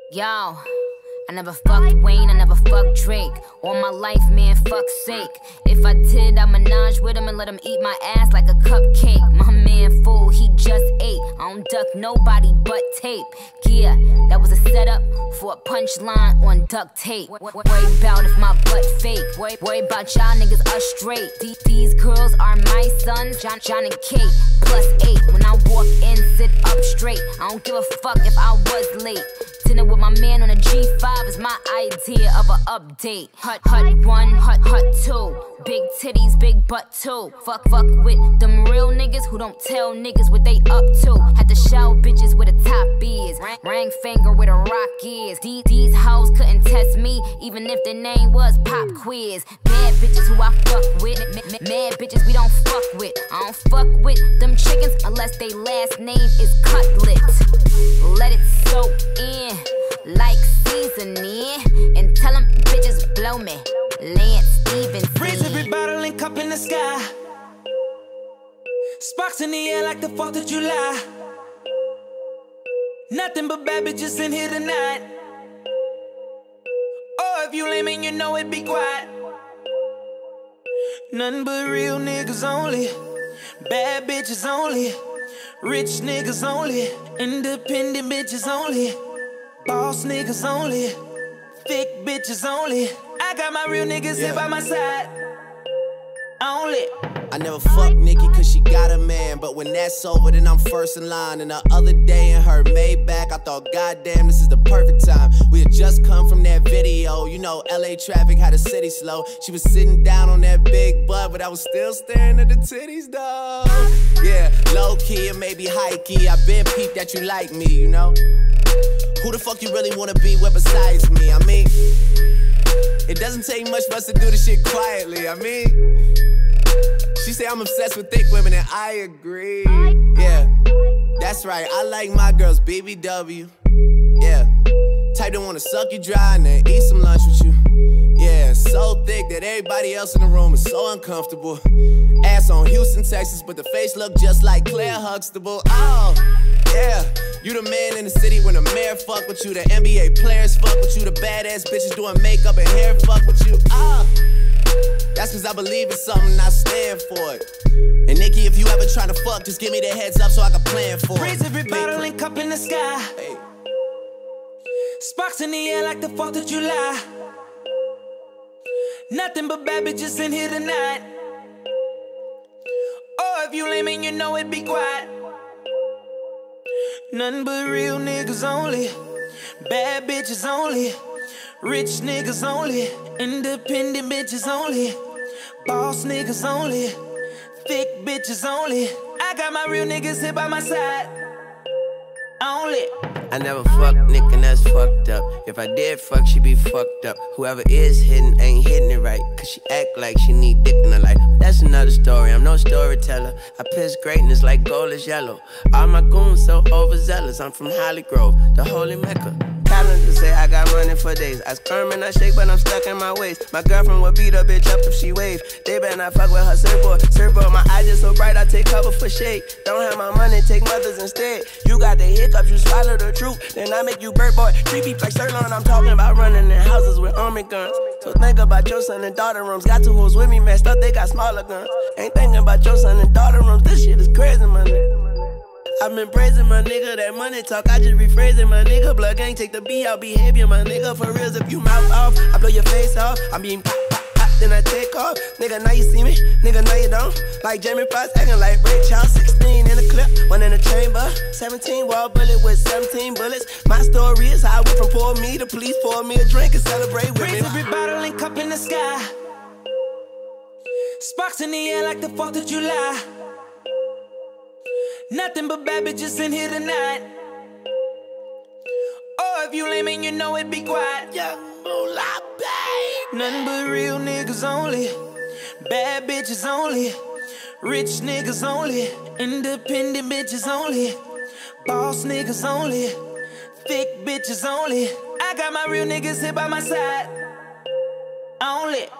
Yo, I never fucked Wayne, I never fucked Drake. All my life, man, fuck's sake. If I did, I'd menage with him and let him eat my ass like a cupcake. My man fool, he just ate. I don't duck nobody but tape. Yeah, that was a setup for a punchline on duct tape. Worry about if my butt fake. Worry about y'all niggas are straight. These girls are my sons, John and Kate. +8, when I walk in, sit up straight. I don't give a fuck if I was late. Dinner with my man on a G5 is my idea of an update. Hut 1, hut 2. Big titties, big butt 2. Fuck with them real niggas who don't tell niggas what they up to. Had to show bitches where the top is. Ring finger where the rock is. These hoes couldn't test me, even if their name was Pop Quiz. Bad bitches who I fuck with. Mad bitches we don't fuck with. I don't fuck with them chickens unless they last name is Cutlet. Let it soak in like seasoning, and tell them bitches blow me. Lance Stevenson. Raise every bottle and cup in the sky. Sparks in the air like the 4th of July. Nothing but bad bitches in here tonight. Oh, if you lame and you know it, be quiet. Nothing but real niggas only. Bad bitches only. Rich niggas only. Independent bitches only. Boss niggas only. Thick bitches only. I got my real niggas here by my side. Only. I never fuck Nikki cause she got a man, but when that's over then I'm first in line. And the other day in her Maybach I thought goddamn this is the perfect time. We had just come from that video, you know LA traffic had the city slow. She was sitting down on that big butt, but I was still staring at the titties though. Yeah, low key and maybe high key, I been peeped that you like me, you know. Who the fuck you really wanna be with besides me? I mean, it doesn't take much for us to do this shit quietly, I mean. She say I'm obsessed with thick women and I agree. Yeah, that's right, I like my girls BBW. Yeah, type that wanna suck you dry and then eat some lunch with you. Yeah, so thick that everybody else in the room is so uncomfortable. Ass on Houston, Texas, but the face look just like Claire Huxtable. Oh, yeah, you the man in the city when the mayor fuck with you. The NBA players fuck with you. The badass bitches doing makeup and hair fuck with you. That's cause I believe it's something, I stand for it. And Nikki, if you ever tryna fuck, just give me the heads up so I can plan for it. Raise every bottle and cup in the sky. Hey. Sparks in the air like the 4th of July. Nothing but bad bitches in here tonight. Oh, if you lame and you know it, be quiet. Nothing but real niggas only. Bad bitches only. Rich niggas only. Independent bitches only. Boss niggas only. Thick bitches only. I got my real niggas here by my side. Only. I never fucked Nick and that's fucked up. If I did fuck, she be fucked up. Whoever is hitting ain't hitting it right, cause she act like she need dick in her life. That's another story, I'm no storyteller. I piss greatness like gold is yellow. All my goons so overzealous, I'm from Holly Grove, the holy Mecca. Calendar say I got money for days. I squirm and I shake, but I'm stuck in my waist. My girlfriend would beat a bitch up if she wave. They better not fuck with her surfboard. Surfboard, my eyes just so bright, I take cover for shade. Don't have my money, take mothers instead. You got the hiccups, you swallow the truth. Then I make you bird boy. Creepy like sirloin, I'm talking about running in houses with army guns. So think about your son and daughter rooms. Got two hoes with me, messed up, they got smaller guns. Ain't thinking about your son and daughter rooms. This shit is crazy, my nigga. I've been praising my nigga, that money talk, I just rephrasing my nigga. Blood gang, take the B out, behavior, my nigga. For reals, if you mouth off, I blow your face off. I'm being pop, pop, pop, then I take off. Nigga, now you see me, nigga, now you don't. Like Jamie Foxx, acting like Ray Charles. 16 in the clip, 1 in the chamber. 17 wall bullet with 17 bullets. My story is how I went from poor me to police pour me a drink and celebrate with me. Raise every bottle and cup in the sky. Sparks in the air like the 4th of July. Nothing but bad bitches in here tonight. Oh, if you lame and you know it, be quiet. Young moolah, babe. Nothing but real niggas only. Bad bitches only. Rich niggas only. Independent bitches only. Boss niggas only. Thick bitches only. I got my real niggas here by my side. Only.